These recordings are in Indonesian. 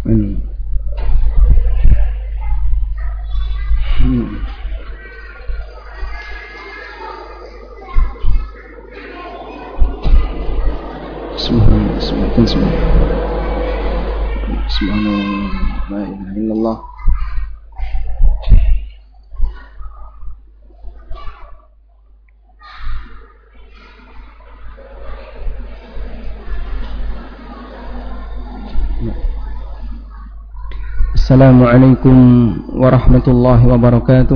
Subhanallah, la ilaha illallah. Assalamualaikum warahmatullahi wabarakatuh.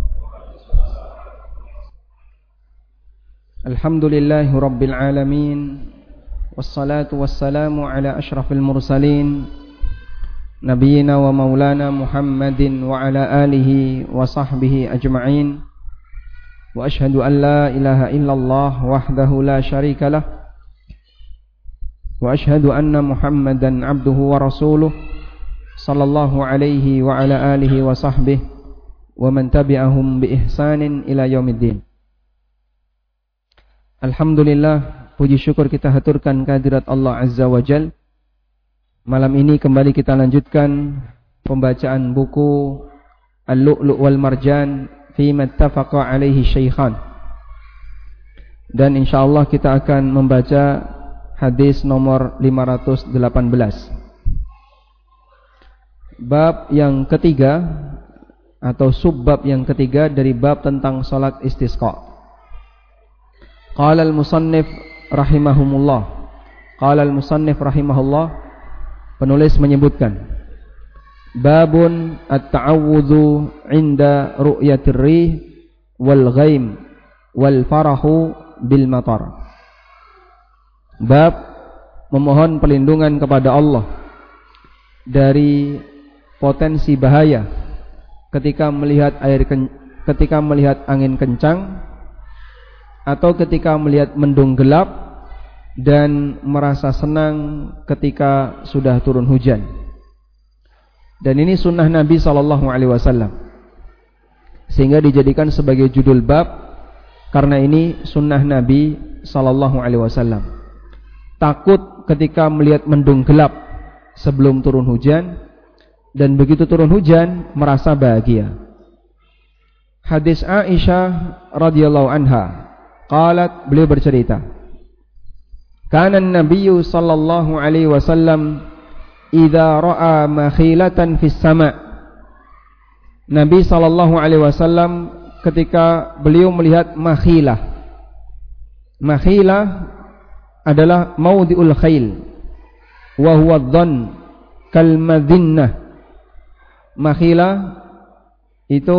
Alhamdulillahi rabbil alamin. Wassalatu wassalamu ala ashrafil mursalin, nabiyina wa maulana Muhammadin wa ala alihi wa sahbihi ajma'in. Wa ashhadu an la ilaha illallah wahdahu la syarika lah. Wa ashhadu anna Muhammadan abduhu wa rasuluh, sallallahu alaihi wa ala alihi wa sahbihi wa man tabi'ahum bi ihsanin ila yaumiddin. Alhamdulillah, puji syukur kita haturkan kehadirat Allah Azza wa Jal. Malam ini kembali kita lanjutkan pembacaan buku Al-Lu'lu' wal Marjan fi mattafaqa alaihi syaikhan. Dan insyaallah kita akan membaca hadis nomor 518. Bab yang ketiga atau subbab yang ketiga dari bab tentang salat istisqa. Qala al-musannif rahimahumullah. Qala al-musannif rahimahullah, penulis menyebutkan, babun at-ta'awudhu 'inda ru'yatir rih wal ghaim wal farahu bil matar. Bab memohon perlindungan kepada Allah dari potensi bahaya ketika melihat angin kencang atau ketika melihat mendung gelap, dan merasa senang ketika sudah turun hujan. Dan ini sunnah Nabi SAW, sehingga dijadikan sebagai judul bab karena ini sunnah Nabi SAW. Takut ketika melihat mendung gelap sebelum turun hujan, dan begitu turun hujan merasa bahagia. Hadis Aisyah radhiyallahu anha, qalat, beliau bercerita, kana an-nabiyyu sallallahu alaihi wasallam idza ra'a makhilatan fis sama'. Nabi sallallahu alaihi wasallam ketika beliau melihat makhilah. Makhilah adalah maudhi'ul khail wa huwa dhann kal madhinnah. Makhilah itu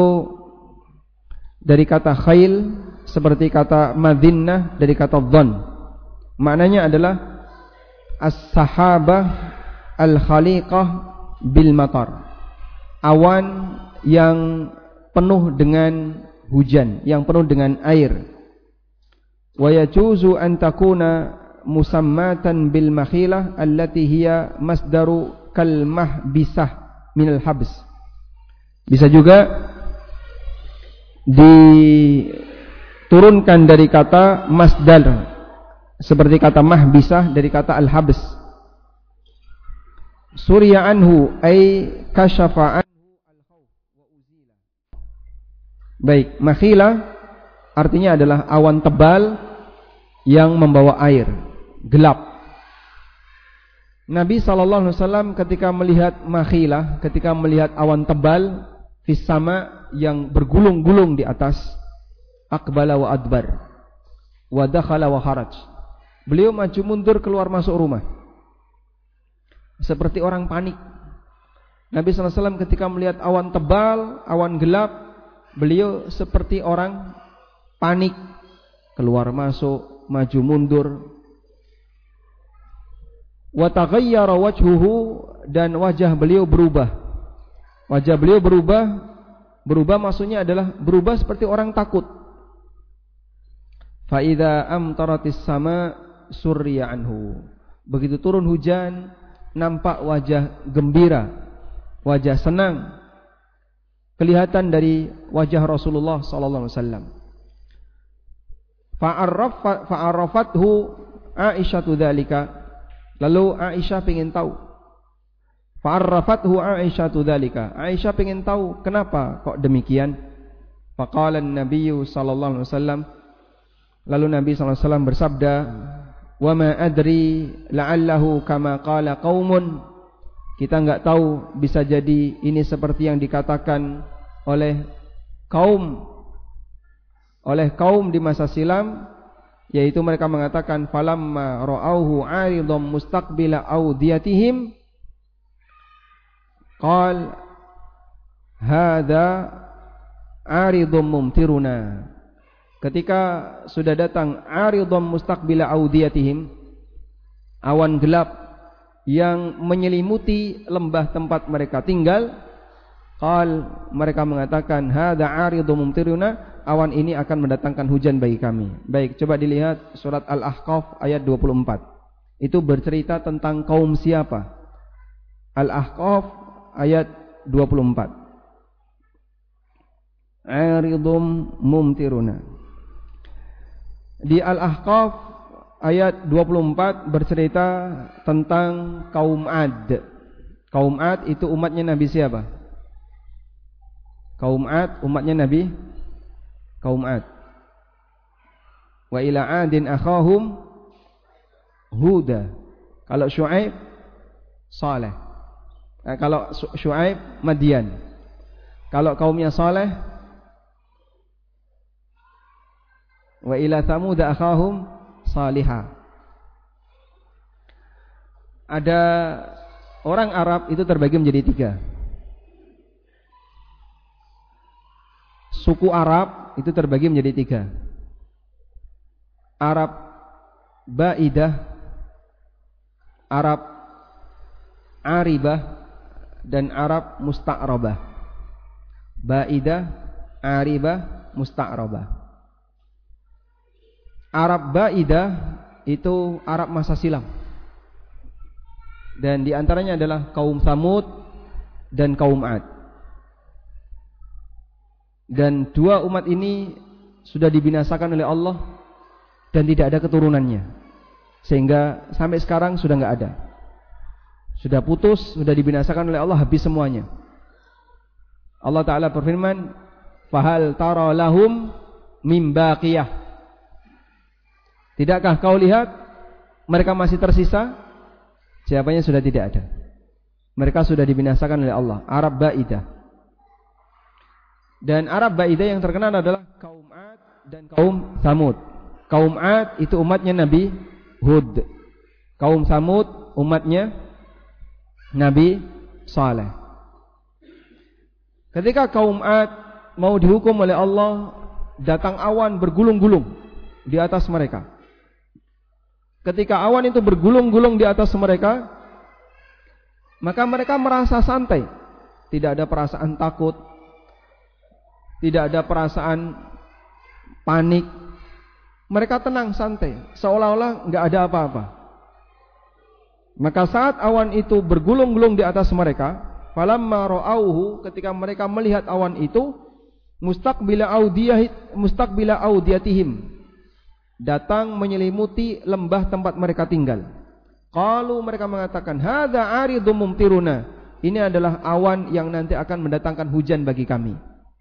dari kata khail, seperti kata madhinnah dari kata dhann. Maknanya adalah as-sahabah al-khaliqah bil matar. Awan yang penuh dengan hujan, yang penuh dengan air. Wa yajuzu an takuna musammatan bil makhilah allati hiya masdaru kal mahbisah minal habs. Bisa juga diturunkan dari kata masdar, seperti kata mahbisah dari kata al-habs. Surya anhu ay kashafa anhu al-khawf wa uzila. Baik, makhilah artinya adalah awan tebal yang membawa air, gelap. Nabi SAW ketika melihat makhilah, ketika melihat awan tebal fis sama yang bergulung-gulung di atas, aqbala wa adbar wa dakhala wa kharaj. Beliau maju mundur, keluar masuk rumah, seperti orang panik. Nabi SAW ketika melihat awan tebal, awan gelap, beliau seperti orang panik, keluar masuk, maju mundur. Wa taghayyara wajhuhu, dan wajah beliau berubah. Wajah beliau berubah maksudnya adalah berubah seperti orang takut. Fa idza amtaratis sama surya anhu. Begitu turun hujan, nampak wajah gembira, wajah senang kelihatan dari wajah Rasulullah sallallahu alaihi wasallam. Fa'arafathu Aisyatu dzalika. Lalu Aisyah ingin tahu Fa'arrafathu Aisyah dzalika. Aisyah pengen tahu kenapa kok demikian. Faqala an-nabiy sallallahu alaihi wasallam. Lalu Nabi sallallahu alaihi wasallam bersabda, "Wa ma adri la'allahu kama qala qaumun." Kita enggak tahu, bisa jadi ini seperti yang dikatakan oleh kaum di masa silam, yaitu mereka mengatakan falamma ra'auhu 'aridham mustaqbila awdiyatihim qal hadza 'aridhum mumtiruna. Ketika sudah datang 'aridham mustaqbila awdiyatihim, awan gelap yang menyelimuti lembah tempat mereka tinggal, qal, mereka mengatakan hadza 'aridhum mumtiruna, awan ini akan mendatangkan hujan bagi kami. Baik, coba dilihat surat Al-Ahqaf ayat 24. Itu bercerita tentang kaum siapa? Al-Ahqaf ayat 24. Aridhum mumtiruna. Di Al-Ahqaf ayat 24 bercerita tentang kaum Ad. Kaum Ad itu umatnya Nabi siapa? Kaum Ad umatnya Nabi kaum Ad. Wa ila adin akhahum Huda. Kalau Syuaib Saleh. Kalau Syuaib Madian. Kalau kaumnya Saleh, wa ila Thamud akhahum Salihah. Ada orang Arab itu terbagi menjadi 3. Suku Arab itu terbagi menjadi 3. Arab Baidah, Arab Aribah, dan Arab Musta'rabah. Baidah, Aribah, Musta'rabah. Arab Baidah itu Arab masa silam, dan diantaranya adalah kaum Tsamud dan kaum Ad. Dan 2 umat ini sudah dibinasakan oleh Allah dan tidak ada keturunannya, sehingga sampai sekarang sudah enggak ada. Sudah putus, sudah dibinasakan oleh Allah, habis semuanya. Allah Ta'ala berfirman, "Fahal tara lahum mim baqiyah." Tidakkah kau lihat mereka masih tersisa? Jawabannya sudah tidak ada. Mereka sudah dibinasakan oleh Allah. Arab Baidah. Dan Arab Baidah yang terkenal adalah kaum Ad dan kaum Tsamud. Kaum Ad itu umatnya Nabi Hud. Kaum Tsamud umatnya Nabi Saleh. Ketika kaum Ad mau dihukum oleh Allah, datang awan bergulung-gulung di atas mereka. Ketika awan itu bergulung-gulung di atas mereka, maka mereka merasa santai. Tidak ada perasaan takut, tidak ada perasaan panik. Mereka tenang, santai, seolah-olah enggak ada apa-apa. Maka saat awan itu bergulung-gulung di atas mereka, falamma ra'auhu, ketika mereka melihat awan itu, mustaqbila audiyatihim, datang menyelimuti lembah tempat mereka tinggal. Qalu, mereka mengatakan, hadza 'aridhum mumtiruna, ini adalah awan yang nanti akan mendatangkan hujan bagi kami.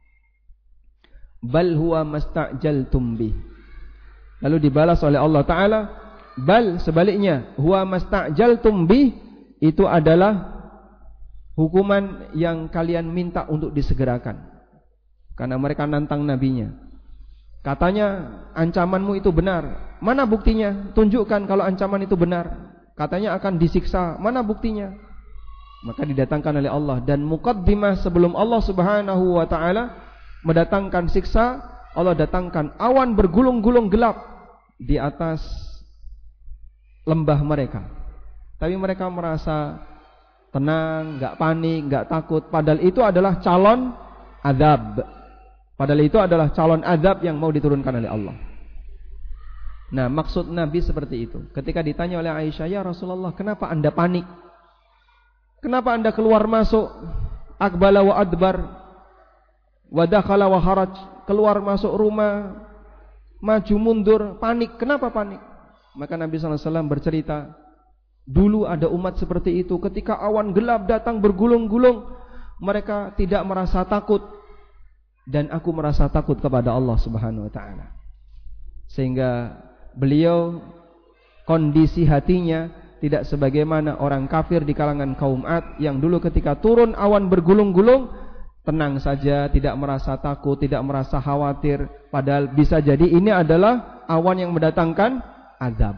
Bal huwa masta'jaltum bih. Lalu dibalas oleh Allah Ta'ala, bal, sebaliknya, huwa masta'jaltum bih, itu adalah hukuman yang kalian minta untuk disegerakan. Karena mereka nantang nabinya. Katanya ancamanmu itu benar. Mana buktinya? Tunjukkan kalau ancaman itu benar. Katanya akan disiksa. Mana buktinya? Maka didatangkan oleh Allah. Dan muqaddimah sebelum Allah Subhanahu wa ta'ala mendatangkan siksa, Allah datangkan awan bergulung-gulung gelap di atas lembah mereka. Tapi mereka merasa tenang, enggak panik, enggak takut. Padahal itu adalah calon azab. Padahal itu adalah calon azab yang mau diturunkan oleh Allah. Nah, maksud Nabi seperti itu. Ketika ditanya oleh Aisyah, "Ya Rasulullah, kenapa Anda panik? Kenapa Anda keluar masuk? Aqbala wa adbar, wa dakhala wa haraj." Keluar masuk rumah, maju mundur, panik. Kenapa panik? Maka Nabi SAW bercerita, Dulu ada umat seperti itu, ketika awan gelap datang bergulung-gulung, mereka tidak merasa takut. Dan aku merasa takut kepada Allah Subhanahu wa taala. Sehingga beliau kondisi hatinya tidak sebagaimana orang kafir di kalangan kaum Ad yang dulu ketika turun awan bergulung-gulung tenang saja, tidak merasa takut, tidak merasa khawatir, padahal bisa jadi ini adalah awan yang mendatangkan azab.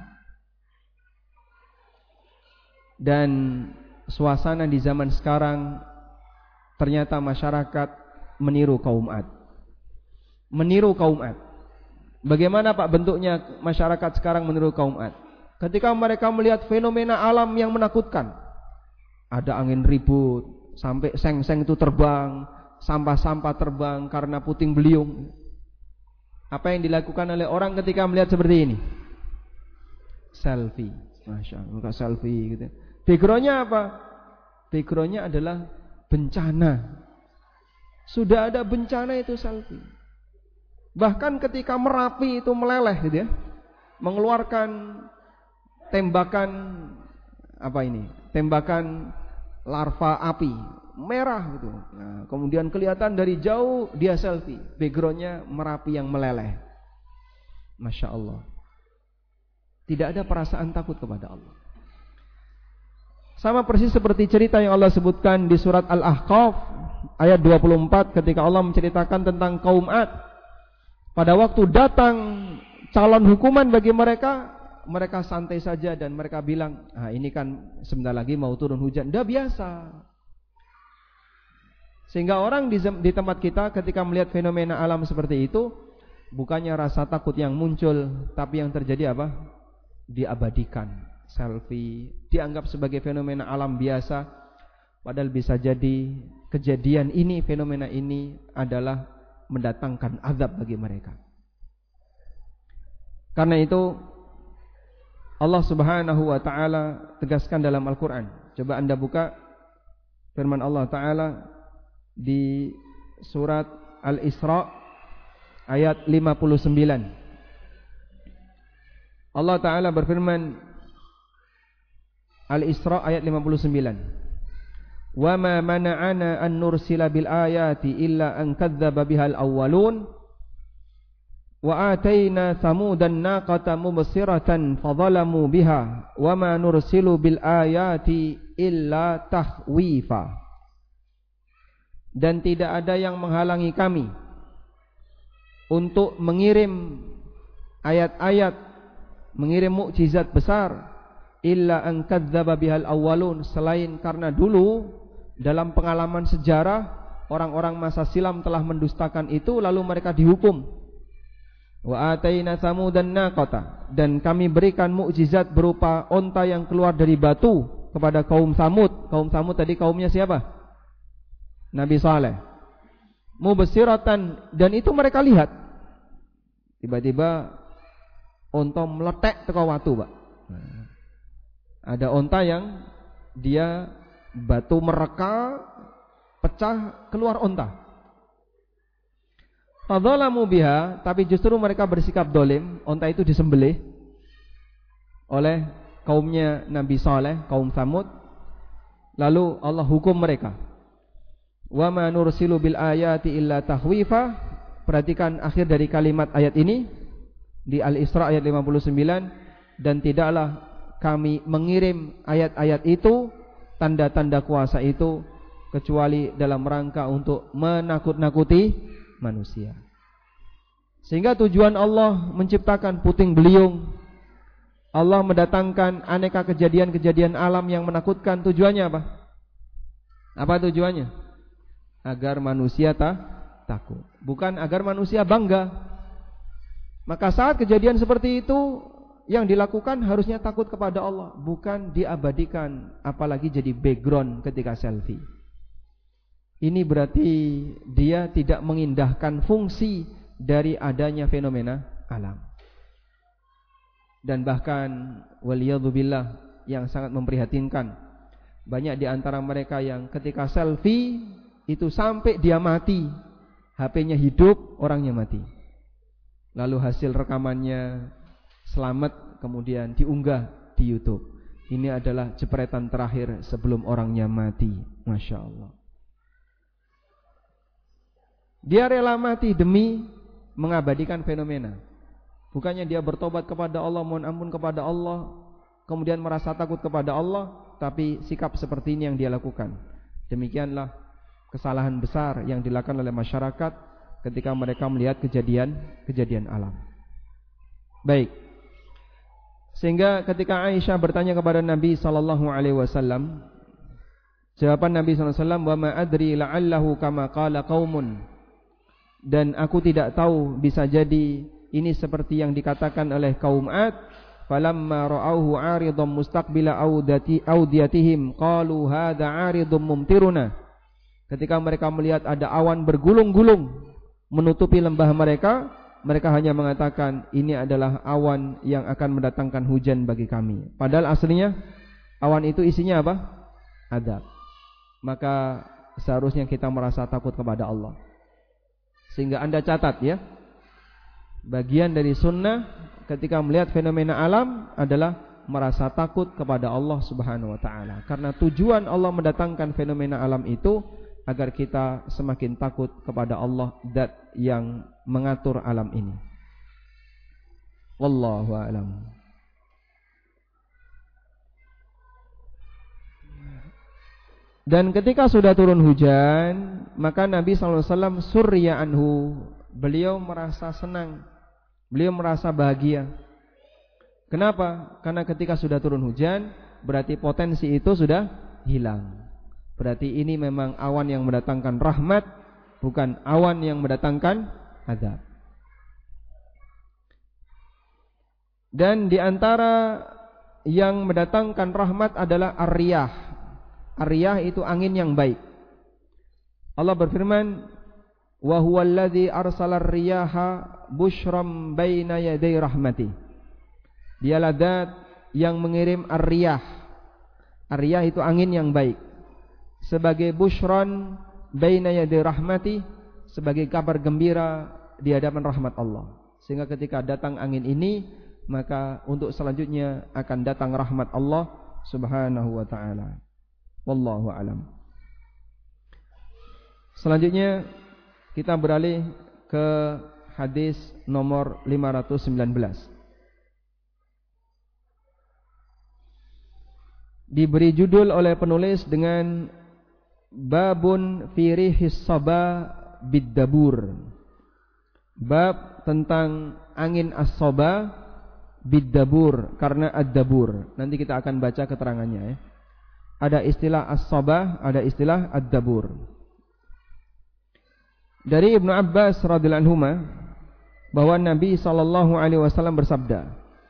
Dan suasana di zaman sekarang ternyata masyarakat meniru kaum Ad. Meniru kaum Ad. Bagaimana Pak bentuknya masyarakat sekarang meniru kaum Ad? Ketika mereka melihat fenomena alam yang menakutkan, ada angin ribut, sampai seng-seng itu terbang, sampah-sampah terbang karena puting beliung. Apa yang dilakukan oleh orang ketika melihat seperti ini? Selfie. Masya Allah, selfie gitu. Backgroundnya apa? Backgroundnya adalah bencana. Sudah ada bencana itu selfie. Bahkan ketika Merapi itu meleleh gitu ya, mengeluarkan tembakan tembakan larva api merah gitu. Nah, kemudian kelihatan dari jauh dia selfie, backgroundnya Merapi yang meleleh. Masya Allah. Tidak ada perasaan takut kepada Allah. Sama persis seperti cerita yang Allah sebutkan di surat Al-Ahqaf ayat 24 ketika Allah menceritakan tentang kaum Ad. Pada waktu datang calon hukuman bagi mereka, mereka santai saja dan mereka bilang, ini kan sebentar lagi mau turun hujan. Dah biasa. Sehingga orang di tempat kita ketika melihat fenomena alam seperti itu, bukannya rasa takut yang muncul, tapi yang terjadi apa? Diabadikan. Selfie, dianggap sebagai fenomena alam biasa. Padahal bisa jadi kejadian ini, fenomena ini adalah mendatangkan azab bagi mereka. Karena itu Allah Subhanahu wa taala tegaskan dalam Al-Qur'an. Coba Anda buka firman Allah taala di surat Al-Isra ayat 59. Allah taala berfirman, Al-Isra ayat 59. Wa ma mana'ana an nursila bil ayati illa an kadzdzaba bihal awwalun wa atayna samudan naqata mubsiratan fadhalamu biha wa ma nursilu bil ayati illa tahwifa. Dan tidak ada yang menghalangi kami untuk mengirim ayat-ayat, mengirim mukjizat besar, illa an kadzdzaba bihal awwalun, selain karena dulu dalam pengalaman sejarah orang-orang masa silam telah mendustakan itu lalu mereka dihukum. Wa ataina samudan naqata, dan kami berikan mukjizat berupa onta yang keluar dari batu kepada kaum Samud. Kaum Samud tadi kaumnya siapa? Nabi Saleh. Mubsiratan, dan itu mereka lihat. Tiba-tiba onta meletek teko watu, Pak. Ada onta yang dia batu mereka, pecah, keluar onta. Fadzalamu biha, tapi justru mereka bersikap dolim. Onta itu disembelih oleh kaumnya Nabi Saleh, kaum Samud. Lalu Allah hukum mereka. Wa ma nursilu bil ayati illa tahwifa. Perhatikan akhir dari kalimat ayat ini di Al-Isra ayat 59. Dan tidaklah kami mengirim ayat-ayat itu, tanda-tanda kuasa itu, kecuali dalam rangka untuk menakut-nakuti manusia. Sehingga tujuan Allah menciptakan puting beliung, Allah mendatangkan aneka kejadian-kejadian alam yang menakutkan. Tujuannya apa? Apa tujuannya? Agar manusia takut, bukan agar manusia bangga. Maka saat kejadian seperti itu yang dilakukan harusnya takut kepada Allah, bukan diabadikan, apalagi jadi background ketika selfie. Ini berarti dia tidak mengindahkan fungsi dari adanya fenomena alam. Dan bahkan waliyadzubillah, yang sangat memprihatinkan, banyak di antara mereka yang ketika selfie itu sampai dia mati, HP-nya hidup, orangnya mati. Lalu hasil rekamannya selamat kemudian diunggah di YouTube. Ini adalah jepretan terakhir sebelum orangnya mati. Masya Allah. Dia rela mati demi mengabadikan fenomena. Bukannya dia bertobat kepada Allah, mohon ampun kepada Allah, kemudian merasa takut kepada Allah, tapi sikap seperti ini yang dia lakukan. Demikianlah kesalahan besar yang dilakukan oleh masyarakat ketika mereka melihat kejadian alam. Baik. Sehingga ketika Aisyah bertanya kepada Nabi SAW, jawaban Nabi SAW, wa ma adri la'allahu kama qala qaumun, dan aku tidak tahu, bisa jadi ini seperti yang dikatakan oleh kaum Ad, falamma ra'awhu 'aridan mustaqbila audiyatihim qalu hadza 'aridun mumtiruna. Ketika mereka melihat ada awan bergulung-gulung menutupi lembah mereka, mereka hanya mengatakan ini adalah awan yang akan mendatangkan hujan bagi kami. Padahal aslinya awan itu isinya apa? Adab. Maka seharusnya kita merasa takut kepada Allah. Sehingga Anda catat ya, bagian dari sunnah ketika melihat fenomena alam adalah merasa takut kepada Allah Subhanahu wa taala. Karena tujuan Allah mendatangkan fenomena alam itu agar kita semakin takut kepada Allah, zat yang mengatur alam ini. Wallahu a'lam. Dan ketika sudah turun hujan, maka Nabi SAW surya anhu, beliau merasa senang, beliau merasa bahagia. Kenapa? Karena ketika sudah turun hujan, berarti potensi itu sudah hilang. Berarti ini memang awan yang mendatangkan rahmat, bukan awan yang mendatangkan azab. Dan di antara yang mendatangkan rahmat adalah ar-riyah. Ar-riyah itu angin yang baik. Allah berfirman, wa huwallazi arsala ar-riyaha busyram baina yaday rahmati. Dialah zat yang mengirim ar-riyah. Ar-riyah itu angin yang baik, sebagai busyran baina yaday rahmati, sebagai kabar gembira di hadapan rahmat Allah. Sehingga ketika datang angin ini, maka untuk selanjutnya akan datang rahmat Allah Subhanahu wa taala. Wallahu alam. Selanjutnya kita beralih ke hadis nomor 519. Diberi judul oleh penulis dengan babun fi rihis saba biddabur. Bab tentang angin as-saba biddabur, karena ad-dabur. Nanti kita akan baca keterangannya ya. Ada istilah as-saba, ada istilah ad-dabur. Dari Ibnu Abbas radhiyallahu anhuma bahwa Nabi sallallahu alaihi wasallam bersabda,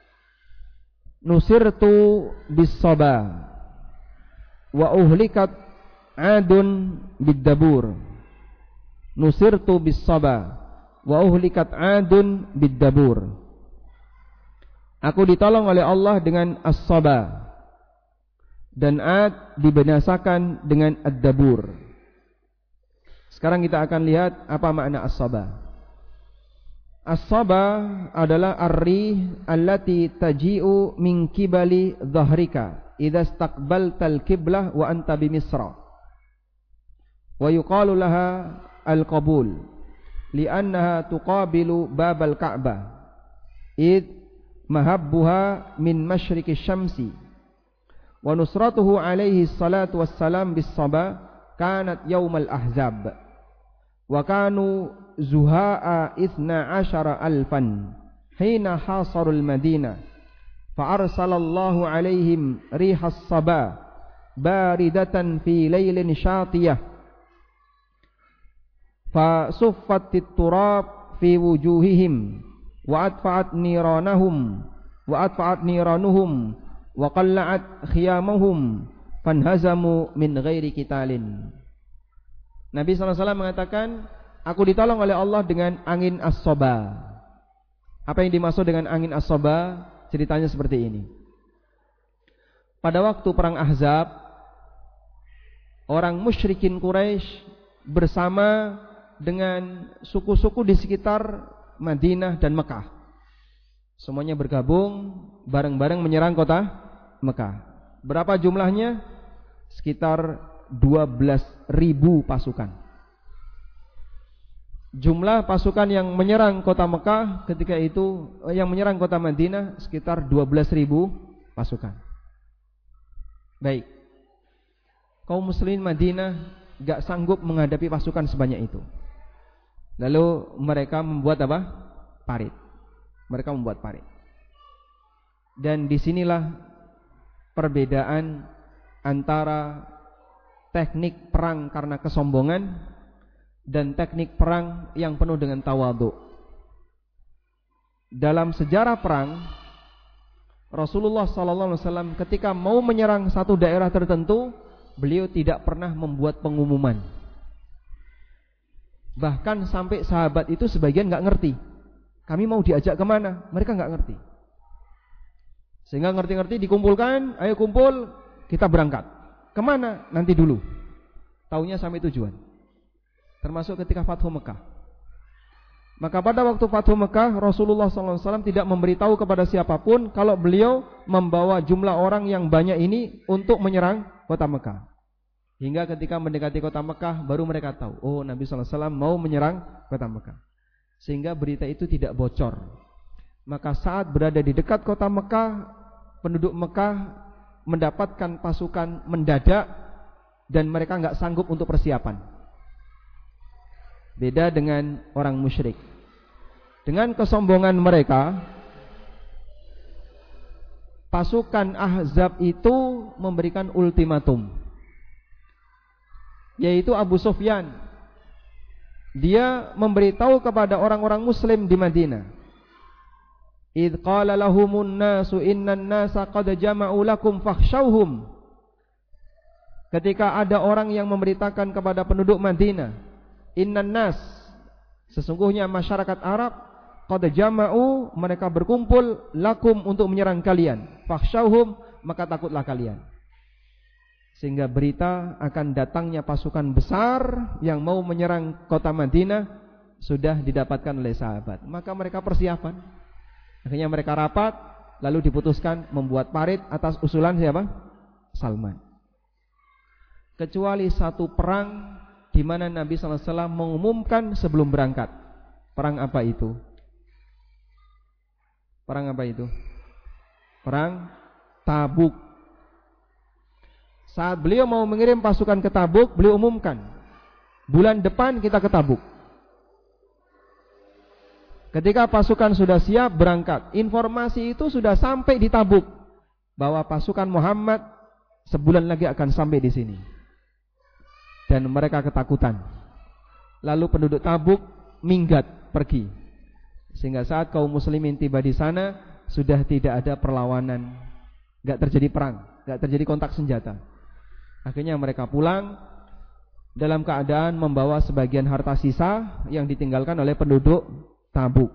"Nusirtu bis-saba wa uhlikat adun biddabur." Nusirtu bis-saba wa uhlikat adun biddabur. Aku ditolong oleh Allah dengan as-saba, dan Ad dibinasakan dengan ad-dabur. Sekarang kita akan lihat apa makna as-saba. As-saba adalah ar-rih allati taji'u min kibali dhahrika idza istaqbaltal qiblah wa anta bi Misra. Wa yuqalu laha al-qabul li'annaha tuqabilu babal Ka'bah id mahabbuha min masyriqi syamsi. Wa nusratuhu alaihi salatu wassalam bis-saba kanat yaumal ahzab wa kanu zuha'a 12,000 hina hasarul madinah fa arsalallahu alaihim rihas saba baridatan fi laylin syatiyah fa suffatit turab fi wujuhihim wa atfa'at niranuhum wa qalla'at khiyamahum fanhazamu min ghairi qitalin. Nabi SAW mengatakan, aku ditolong oleh Allah dengan angin as-saba. Apa yang dimaksud dengan angin as-saba? Ceritanya seperti ini. Pada waktu perang Ahzab, orang musyrikin Quraisy bersama dengan suku-suku di sekitar Madinah dan Mekah, semuanya bergabung bareng-bareng menyerang kota Mekah. Berapa jumlahnya? Sekitar 12.000 pasukan. Jumlah pasukan yang menyerang kota Mekah ketika itu, yang menyerang kota Madinah sekitar 12.000 pasukan. Baik. Kaum muslimin Madinah gak sanggup menghadapi pasukan sebanyak itu. Lalu mereka membuat apa? Parit. Mereka membuat parit. Dan disinilah perbedaan antara teknik perang karena kesombongan dan teknik perang yang penuh dengan tawadhu. Dalam sejarah perang, Rasulullah SAW ketika mau menyerang satu daerah tertentu, beliau tidak pernah membuat pengumuman. Bahkan sampai sahabat itu sebagian gak ngerti kami mau diajak kemana, mereka gak ngerti. Sehingga ngerti-ngerti dikumpulkan, ayo kumpul, kita berangkat. Kemana? Nanti dulu. Taunya sampai tujuan. Termasuk ketika Fathu Mekah. Maka pada waktu Fathu Mekah, Rasulullah SAW tidak memberitahu kepada siapapun kalau beliau membawa jumlah orang yang banyak ini untuk menyerang kota Mekah. Hingga ketika mendekati kota Mekah, baru mereka tahu, oh Nabi SAW mau menyerang kota Mekah. Sehingga berita itu tidak bocor. Maka saat berada di dekat kota Mekah, penduduk Mekah mendapatkan pasukan mendadak dan mereka nggak sanggup untuk persiapan. Beda dengan orang musyrik. Dengan kesombongan mereka, pasukan Ahzab itu memberikan ultimatum, yaitu Abu Sufyan. Dia memberitahu kepada orang-orang muslim di Madinah, idh qala lahumun nasu innan nasa qad jama'u lakum fakhshawhum. Ketika ada orang yang memberitakan kepada penduduk Madinah, innan nas, sesungguhnya masyarakat Arab, qad jama'u, mereka berkumpul, lakum, untuk menyerang kalian, fakhshawhum, maka takutlah kalian. Sehingga berita akan datangnya pasukan besar yang mau menyerang kota Madinah sudah didapatkan oleh sahabat. Maka mereka persiapan. Akhirnya mereka rapat, lalu diputuskan membuat parit atas usulan siapa? Salman. Kecuali satu perang di mana Nabi SAW mengumumkan sebelum berangkat. Perang apa itu? Perang apa itu? Perang Tabuk. Saat beliau mau mengirim pasukan ke Tabuk, beliau umumkan, bulan depan kita ke Tabuk. Ketika pasukan sudah siap berangkat, informasi itu sudah sampai di Tabuk bahwa pasukan Muhammad sebulan lagi akan sampai di sini. Dan mereka ketakutan. Lalu penduduk Tabuk minggat pergi. Sehingga saat kaum muslimin tiba di sana, sudah tidak ada perlawanan, gak terjadi perang, gak terjadi kontak senjata. Akhirnya mereka pulang dalam keadaan membawa sebagian harta sisa yang ditinggalkan oleh penduduk Tabuk.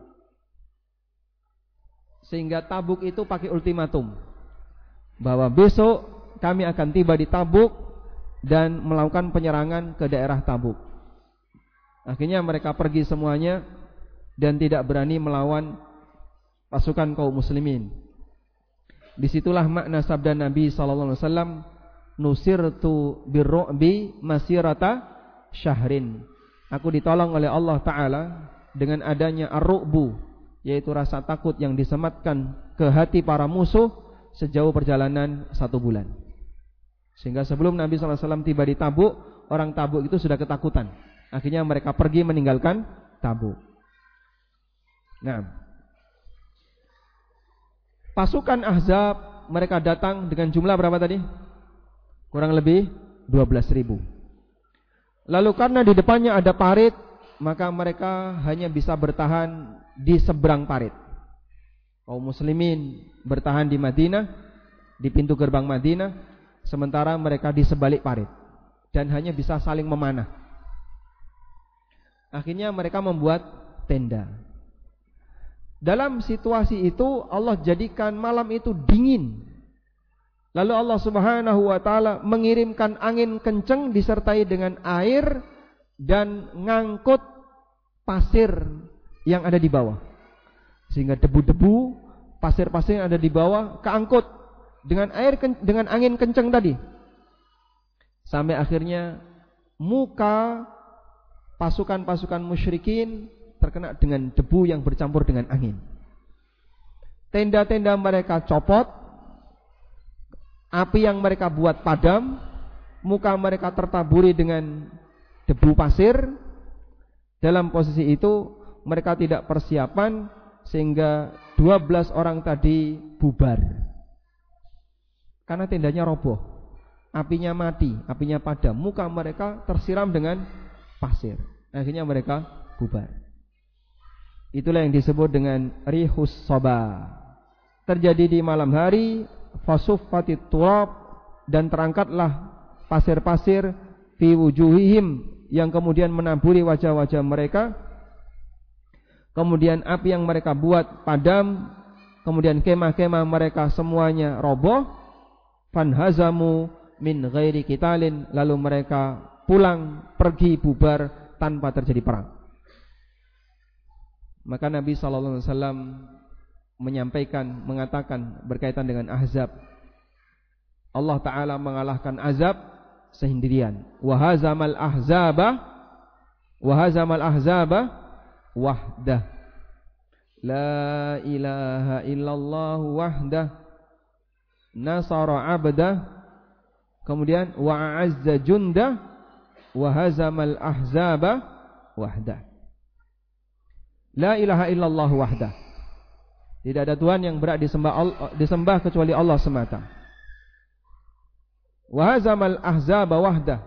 Sehingga Tabuk itu pakai ultimatum bahwa besok kami akan tiba di Tabuk dan melakukan penyerangan ke daerah Tabuk. Akhirnya mereka pergi semuanya dan tidak berani melawan pasukan kaum muslimin. Disitulah makna sabda Nabi SAW, nusirtu birru'bi masirata syahrin. Aku ditolong oleh Allah Ta'ala dengan adanya ar-ru'bu, yaitu rasa takut yang disematkan ke hati para musuh sejauh perjalanan 1 bulan. Sehingga sebelum Nabi SAW tiba di Tabuk, orang Tabuk itu sudah ketakutan. Akhirnya mereka pergi meninggalkan Tabuk. Nah, pasukan Ahzab mereka datang dengan jumlah berapa tadi? Kurang lebih 12.000. Lalu karena di depannya ada parit, maka mereka hanya bisa bertahan di seberang parit. Kaum muslimin bertahan di Madinah, di pintu gerbang Madinah, sementara mereka di sebalik parit dan hanya bisa saling memanah. Akhirnya mereka membuat tenda. Dalam situasi itu Allah jadikan malam itu dingin. Lalu Allah Subhanahu wa taala mengirimkan angin kencang disertai dengan air dan ngangkut pasir yang ada di bawah. Sehingga debu-debu, pasir-pasir yang ada di bawah keangkut dengan angin kencang tadi. Sampai akhirnya muka pasukan-pasukan musyrikin terkena dengan debu yang bercampur dengan angin. Tenda-tenda mereka copot, api yang mereka buat padam, muka mereka tertaburi dengan debu pasir. Dalam posisi itu mereka tidak persiapan sehingga 12 orang tadi bubar. Karena tendanya roboh, apinya mati, apinya padam, muka mereka tersiram dengan pasir. Akhirnya mereka bubar. Itulah yang disebut dengan rihus soba. Terjadi di malam hari, fasuffatit turab, dan terangkatlah pasir-pasir fi wujuhihim, yang kemudian menaburi wajah-wajah mereka. Kemudian api yang mereka buat padam, kemudian kemah-kemah mereka semuanya roboh. Fanhazamu min ghairi qitalin, lalu mereka pulang pergi bubar tanpa terjadi perang. Maka Nabi sallallahu alaihi wasallam mengatakan berkaitan dengan Ahzab, Allah taala mengalahkan azab sendirian. Wa hazamal ahzaba wahdah. La ilaha illallah wahdah. Nasara abdah. Kemudian wa a'azza jundah wa hazamal ahzaba wahdah. La ilaha illallah wahdah. Tidak ada Tuhan yang berhak disembah kecuali Allah semata. Wa hazamal ahzaba wahdah.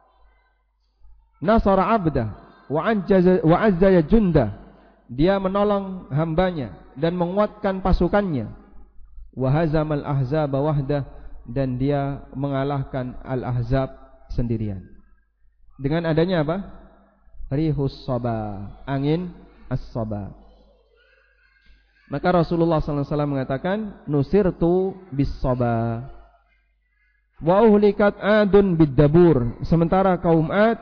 Nasara abdah wa azza jundah. Dia menolong hambanya dan menguatkan pasukannya. Wa hazamal ahzaba wahdah, dan dia mengalahkan al-ahzab sendirian. Dengan adanya apa? Rihus soba, angin as-soba. Maka Rasulullah SAW mengatakan, nusirtu bis-soba wa uhlikat adun bid-dabur. Sementara kaum Ad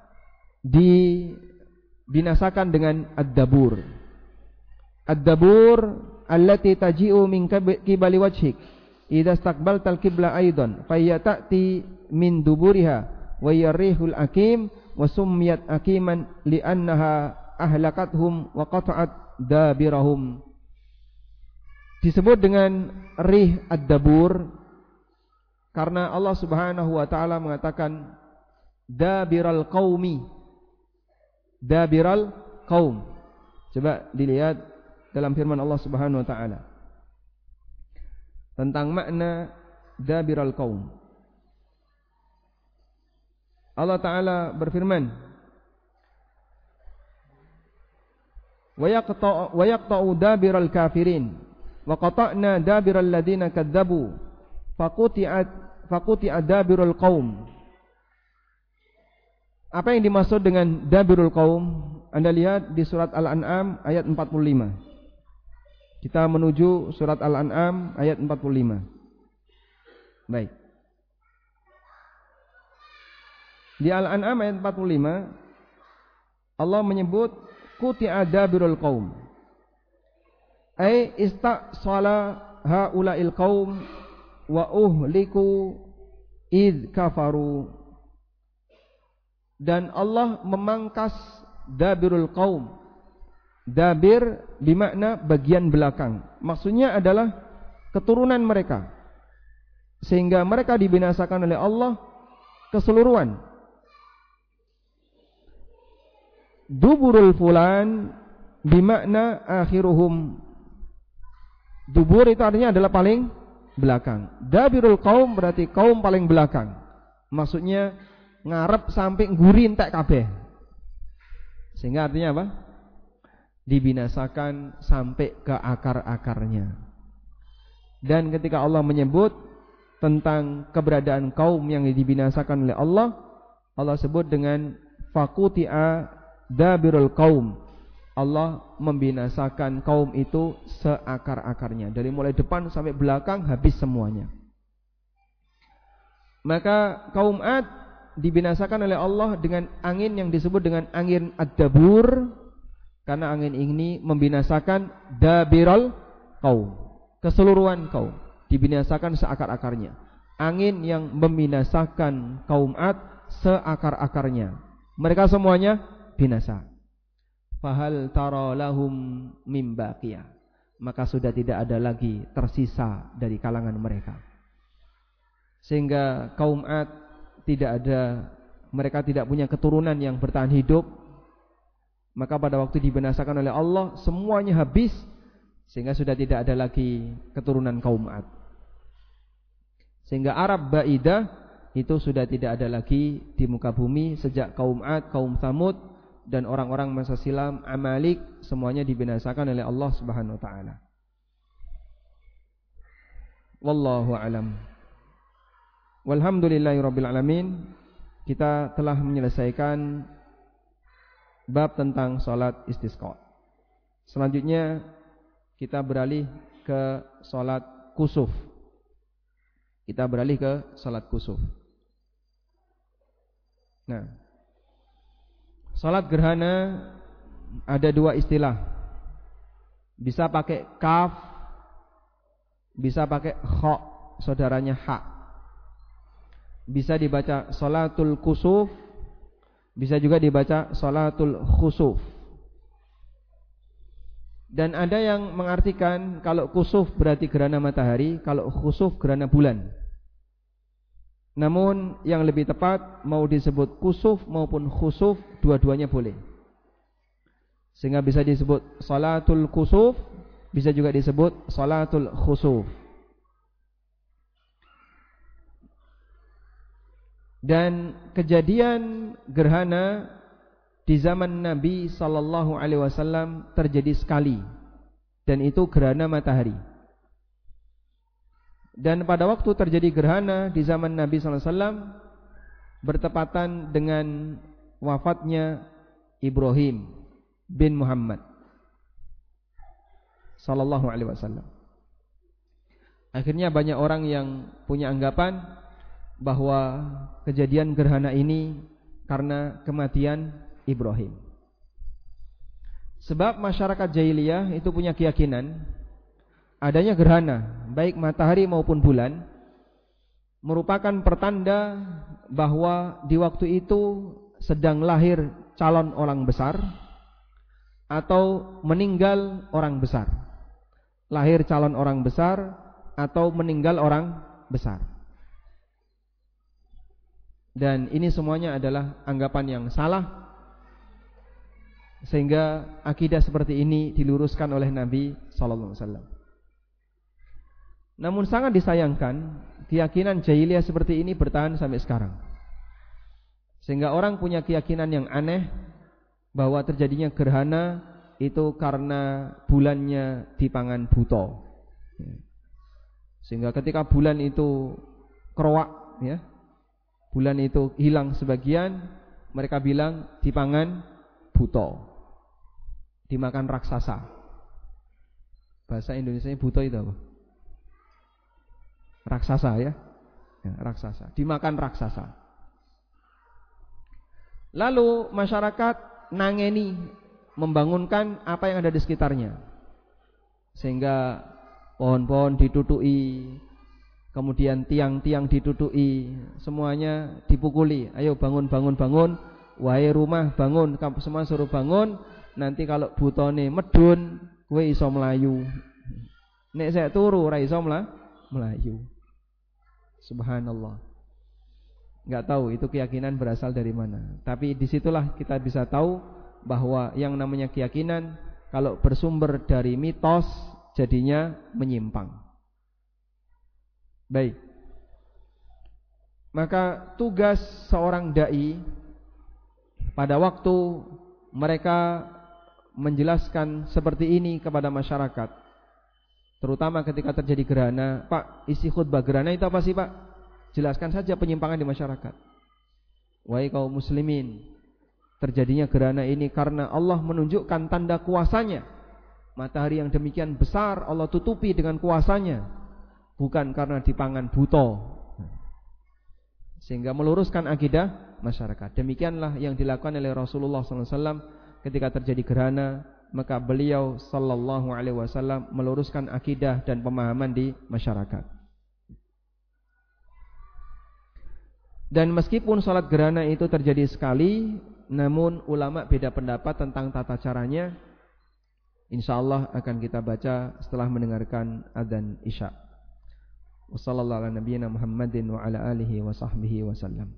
dibinasakan dengan ad-dabur. Ad-dabur allati taji'u min qibali wajhik idza istaqbaltal qibla aidan fayatati min duburiha wa yarihul akim wa summiyat akiman li'annaha ahlakathum wa qata'at dabirahum. Disebut dengan rih ad-dabur karena Allah Subhanahu wa taala mengatakan dabiral qaumi, dabiral qaum. Coba dilihat dalam firman Allah Subhanahu wa taala tentang makna dabiral qaum. Allah taala berfirman, wa yaqta'u dabiral kafirin wa qata'na dabiral ladina kadzabu faquti'a dabirul qaum. Apa yang dimaksud dengan dabirul qaum? Anda lihat di surat Al-An'am ayat 45. Kita menuju surat Al-An'am ayat 45. Baik. Di Al-An'am ayat 45 Allah menyebut quti'a dabirul qaum. Ai istaqsala haula'il qaum wa uhliku id kafaru. Dan Allah memangkas dabirul qaum. Dabir bermakna bagian belakang. Maksudnya adalah keturunan mereka, sehingga mereka dibinasakan oleh Allah keseluruhan. Duburul fulan bermakna akhiruhum. Dubur itu artinya adalah paling belakang. Dabirul qaum berarti kaum paling belakang. Maksudnya ngarep sampai nguri entek kabeh. Sehingga artinya apa? Dibinasakan sampai ke akar-akarnya. Dan ketika Allah menyebut tentang keberadaan kaum yang dibinasakan oleh Allah, Allah sebut dengan faquti'a dabirul qaum. Allah membinasakan kaum itu seakar-akarnya, dari mulai depan sampai belakang habis semuanya. Maka kaum Ad dibinasakan oleh Allah dengan angin yang disebut dengan angin ad-dabur. Karena angin ini membinasakan dabiral kaum, keseluruhan kaum, dibinasakan seakar-akarnya. Angin yang membinasakan kaum Ad seakar-akarnya. Mereka semuanya binasa. Fahal tara lahum mim baqiyah. Maka sudah tidak ada lagi tersisa dari kalangan mereka. Sehingga kaum Ad mereka tidak punya keturunan yang bertahan hidup. Maka pada waktu dibinasakan oleh Allah semuanya habis, sehingga sudah tidak ada lagi keturunan kaum Ad. Sehingga Arab Ba'idah itu sudah tidak ada lagi di muka bumi sejak kaum Ad, kaum Tsamud dan orang-orang masa silam Amalik semuanya dibinasakan oleh Allah Subhanahu wa taala. Wallahu alam. Walhamdulillahirabbil alamin. Kita telah menyelesaikan bab tentang salat istisqa. Selanjutnya kita beralih ke salat kusuf. Nah, salat gerhana ada dua istilah. Bisa pakai kaf, bisa pakai kha, saudaranya ha. Bisa dibaca salatul kusuf, bisa juga dibaca salatul khusuf. Dan ada yang mengartikan kalau kusuf berarti gerhana matahari, kalau khusuf gerhana bulan. Namun yang lebih tepat mau disebut kusuf maupun khusuf, dua-duanya boleh. Sehingga bisa disebut salatul kusuf, bisa juga disebut salatul khusuf. Dan kejadian gerhana di zaman Nabi sallallahu alaihi wasallam terjadi sekali, dan itu gerhana matahari. Dan pada waktu terjadi gerhana di zaman Nabi sallallahu alaihi wasallam bertepatan dengan wafatnya Ibrahim bin Muhammad sallallahu alaihi wasallam. Akhirnya banyak orang yang punya anggapan bahwa kejadian gerhana ini karena kematian Ibrahim. Sebab masyarakat jahiliyah itu punya keyakinan adanya gerhana, baik matahari maupun bulan, merupakan pertanda bahwa di waktu itu sedang lahir calon orang besar atau meninggal orang besar. Lahir calon orang besar atau meninggal orang besar. Dan ini semuanya adalah anggapan yang salah, sehingga akidah seperti ini diluruskan oleh Nabi sallallahu alaihi wasallam. Namun sangat disayangkan keyakinan jahiliyah seperti ini bertahan sampai sekarang. Sehingga orang punya keyakinan yang aneh bahwa terjadinya gerhana itu karena bulannya dipangan buta. Sehingga ketika bulan itu keroak, bulan itu hilang sebagian, mereka bilang dipangan buta, dimakan raksasa. Bahasa Indonesianya buta itu apa? Raksasa ya, raksasa, dimakan raksasa. Lalu masyarakat nangeni, membangunkan apa yang ada di sekitarnya, sehingga pohon-pohon ditutui, kemudian tiang-tiang ditutui, semuanya dipukuli. Ayo bangun, bangun, bangun, wahai rumah bangun, kamu semua suruh bangun. Nanti kalau butone medun, kowe iso melayu. Nek saya turu ora iso melayu. Subhanallah. Enggak tahu itu keyakinan berasal dari mana. Tapi disitulah kita bisa tahu bahwa yang namanya keyakinan kalau bersumber dari mitos jadinya menyimpang. Baik. Maka tugas seorang dai pada waktu mereka menjelaskan seperti ini kepada masyarakat, terutama ketika terjadi gerhana, Pak, isi khutbah gerhana itu apa sih Pak? Jelaskan saja penyimpangan di masyarakat. Wahai kaum muslimin, terjadinya gerhana ini karena Allah menunjukkan tanda kuasanya. Matahari yang demikian besar Allah tutupi dengan kuasanya, bukan karena dipangan buta. Sehingga meluruskan akidah masyarakat. Demikianlah yang dilakukan oleh Rasulullah SAW ketika terjadi gerhana. Maka beliau sallallahu alaihi wasallam meluruskan akidah dan pemahaman di masyarakat. Dan meskipun sholat gerhana itu terjadi sekali, namun ulama beda pendapat tentang tata caranya. InsyaAllah akan kita baca setelah mendengarkan adzan isya. Wassallallahu ala nabiyyina Muhammadin wa ala alihi wa sahbihi wasallam.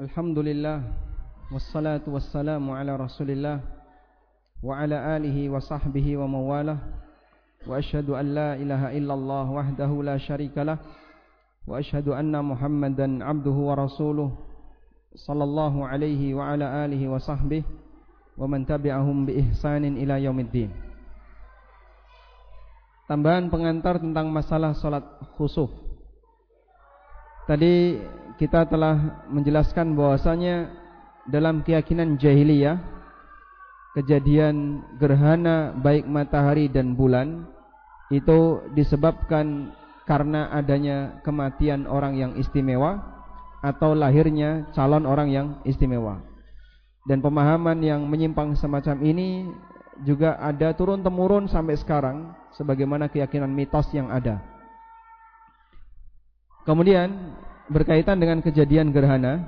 Alhamdulillah wassalatu wassalamu ala Rasulillah wa ala alihi wa sahbihi wa mawalah. Wa asyhadu an la ilaha illallah wahdahu la syarikalah wa asyhadu anna Muhammadan abduhu wa rasuluh sallallahu alaihi wa ala alihi wa sahbihi wa man tabi'ahum bi ihsanin ila yaumiddin. Tambahan pengantar tentang masalah salat khusuf. Tadi kita telah menjelaskan bahwasanya dalam keyakinan jahiliyah kejadian gerhana baik matahari dan bulan itu disebabkan karena adanya kematian orang yang istimewa atau lahirnya calon orang yang istimewa. Dan pemahaman yang menyimpang semacam ini juga ada turun-temurun sampai sekarang sebagaimana keyakinan mitos yang ada. Kemudian berkaitan dengan kejadian gerhana,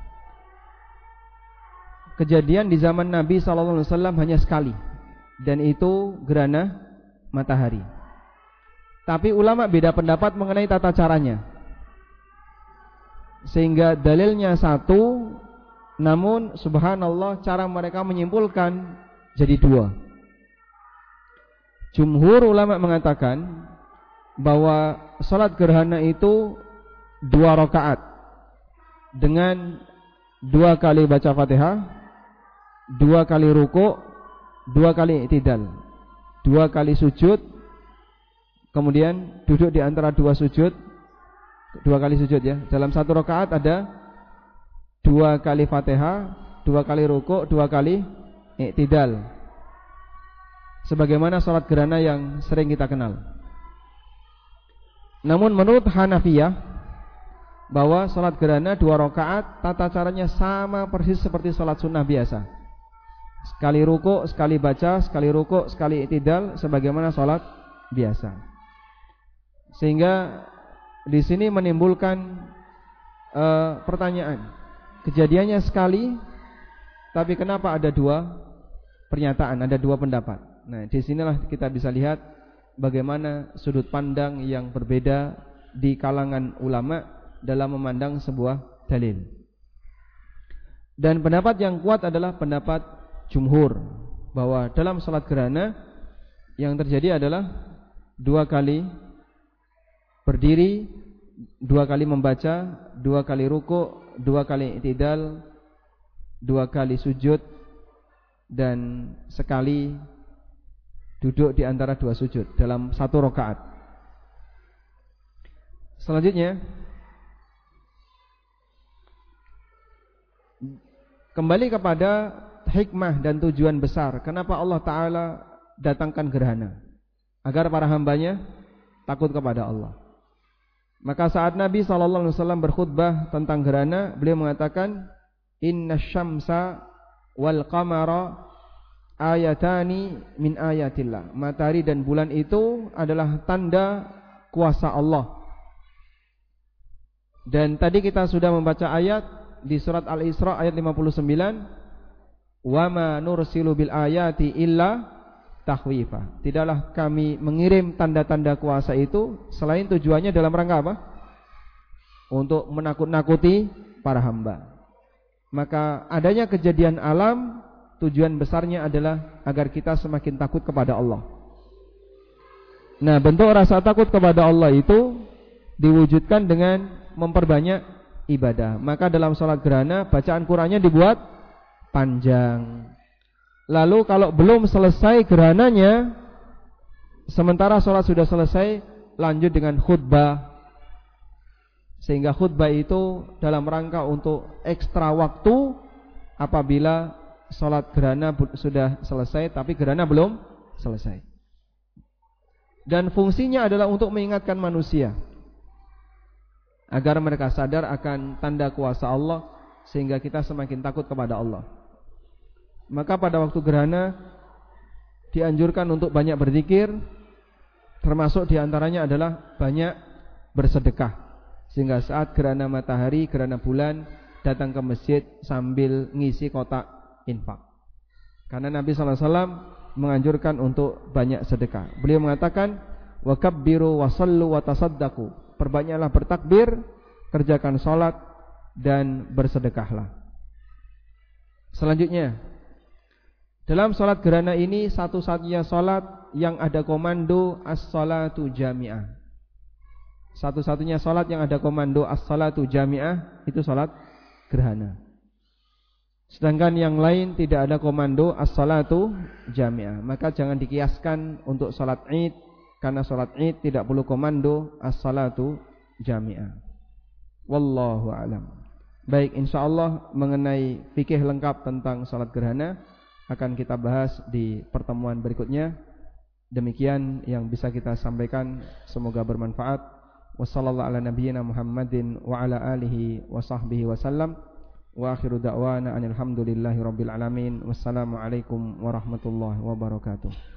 kejadian di zaman Nabi SAW hanya sekali, dan itu gerhana matahari. Tapi ulama beda pendapat mengenai tata caranya, sehingga dalilnya satu, namun subhanallah cara mereka menyimpulkan jadi dua. Jumhur ulama mengatakan bahwa salat gerhana itu 2 rakaat dengan 2 kali baca Fatihah, 2 kali ruku', 2 kali i'tidal, 2 kali sujud, kemudian duduk di antara 2 sujud, 2 kali sujud ya. Dalam 1 rakaat ada 2 kali Fatihah, 2 kali ruku', 2 kali i'tidal, sebagaimana salat gerhana yang sering kita kenal. Namun menurut Hanafiyah, bahwa salat gerhana 2 rakaat tata caranya sama persis seperti salat sunnah biasa. Sekali ruku', sekali baca, sekali ruku', sekali i'tidal, sebagaimana salat biasa. Sehingga di sini menimbulkan pertanyaan. Kejadiannya sekali, tapi kenapa ada 2 pernyataan, ada 2 pendapat. Nah, di sinilah kita bisa lihat bagaimana sudut pandang yang berbeda di kalangan ulama dalam memandang sebuah dalil. Dan pendapat yang kuat adalah pendapat jumhur, bahwa dalam salat gerhana yang terjadi adalah 2 kali berdiri, 2 kali membaca, 2 kali ruku', 2 kali i'tidal, 2 kali sujud, dan sekali duduk di antara 2 sujud dalam 1 rakaat. Selanjutnya, kembali kepada hikmah dan tujuan besar kenapa Allah Ta'ala datangkan gerhana, agar para hambanya takut kepada Allah. Maka saat Nabi SAW berkhutbah tentang gerhana, beliau mengatakan, Inna syamsa wal qamara ayatani min ayatillah. Matahari dan bulan itu adalah tanda kuasa Allah. Dan tadi kita sudah membaca ayat di surat Al-Isra ayat 59, wa ma nursilu bil ayati illa takhwifa. Tidaklah kami mengirim tanda-tanda kuasa itu selain tujuannya dalam rangka apa? Untuk menakut-nakuti para hamba. Maka adanya kejadian alam, tujuan besarnya adalah agar kita semakin takut kepada Allah. Nah, bentuk rasa takut kepada Allah itu diwujudkan dengan memperbanyak ibadah. Maka dalam sholat gerhana bacaan Qur'annya dibuat panjang. Lalu kalau belum selesai gerhananya, sementara sholat sudah selesai, lanjut dengan khutbah. Sehingga khutbah itu dalam rangka untuk ekstra waktu apabila sholat gerhana sudah selesai tapi gerhana belum selesai. Dan fungsinya adalah untuk mengingatkan manusia agar mereka sadar akan tanda kuasa Allah, sehingga kita semakin takut kepada Allah. Maka pada waktu gerhana dianjurkan untuk banyak berzikir, termasuk diantaranya adalah banyak bersedekah. Sehingga saat gerhana matahari, gerhana bulan, datang ke masjid sambil ngisi kotak infak. Karena Nabi SAW menganjurkan untuk banyak sedekah. Beliau mengatakan, wa kabbiru wa sallu wa tasaddaqu. Perbanyaklah bertakbir, kerjakan salat, dan bersedekahlah. Selanjutnya, dalam salat gerhana ini satu-satunya salat yang ada komando as-salatu jami'ah. Satu-satunya salat yang ada komando as-salatu jami'ah itu salat gerhana. Sedangkan yang lain tidak ada komando as-salatu jami'ah. Maka jangan dikiaskan untuk salat Id, karena salat Id tidak perlu komando as-salatu jami'ah. Wallahu a'lam. Baik, insyaallah mengenai fikih lengkap tentang salat gerhana akan kita bahas di pertemuan berikutnya. Demikian yang bisa kita sampaikan, semoga bermanfaat. Wassallallahu ala nabiyyina Muhammadin wa ala alihi wa sahbihi wasallam. Wa akhiru da'wana anil hamdulillahi rabbil alamin. Wassalamu alaikum warahmatullahi wabarakatuh.